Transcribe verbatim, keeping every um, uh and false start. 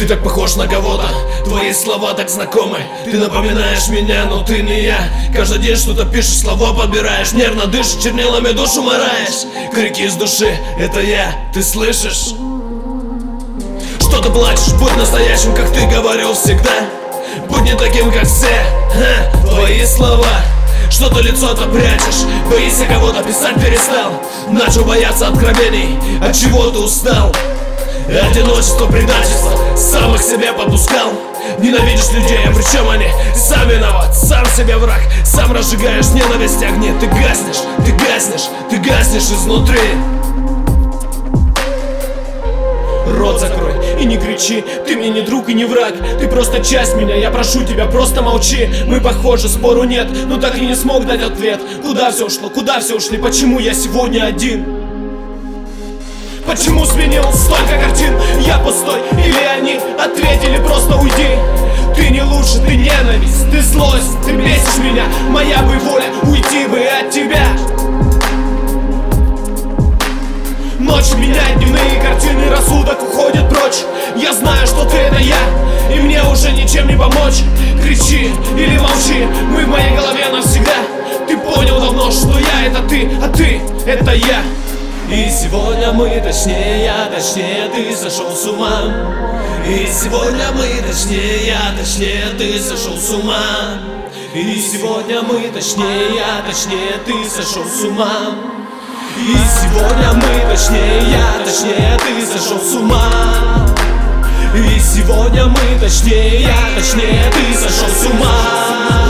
Ты так похож на кого-то, твои слова так знакомы. Ты напоминаешь меня, но ты не я. Каждый день что-то пишешь, слова подбираешь, нервно дышишь, чернилами душу мораешь. Крики из души, это я, ты слышишь? Что ты плачешь, будь настоящим, как ты говорил всегда. Будь не таким, как все, ха, твои слова. Что ты лицо-то прячешь, боишься кого-то, писать перестал. Начал бояться откровений, от чего ты устал? Одиночество, предательство, сам их себе подпускал. Ненавидишь людей, а причем они сам виноват, сам себе враг. Сам разжигаешь ненависть огни. Ты гаснешь, ты гаснешь, ты гаснешь изнутри. Рот закрой и не кричи, ты мне не друг и не враг. Ты просто часть меня, я прошу тебя, просто молчи. Мы похожи, спору нет, но так и не смог дать ответ. Куда все ушло, куда все ушли, почему я сегодня один? Почему сменил столько картин? Я пустой или они ответили просто уйди? Ты не лучше, ты ненависть, ты злость, ты бесишь меня. Моя бы воля уйти бы от тебя. Ночь меняет дневные картины, рассудок уходит прочь. Я знаю, что ты это я, и мне уже ничем не помочь. Кричи или молчи, мы в моей голове навсегда. Ты понял давно, что я это ты, а ты это я. И сегодня мы, точнее я, точнее ты сошел с ума. И сегодня мы, точнее я, точнее ты сошел с ума. И сегодня мы, точнее я, точнее ты сошел с ума. И сегодня мы, точнее я, точнее ты сошел с ума. И сегодня мы, точнее я, точнее ты сошел с ума.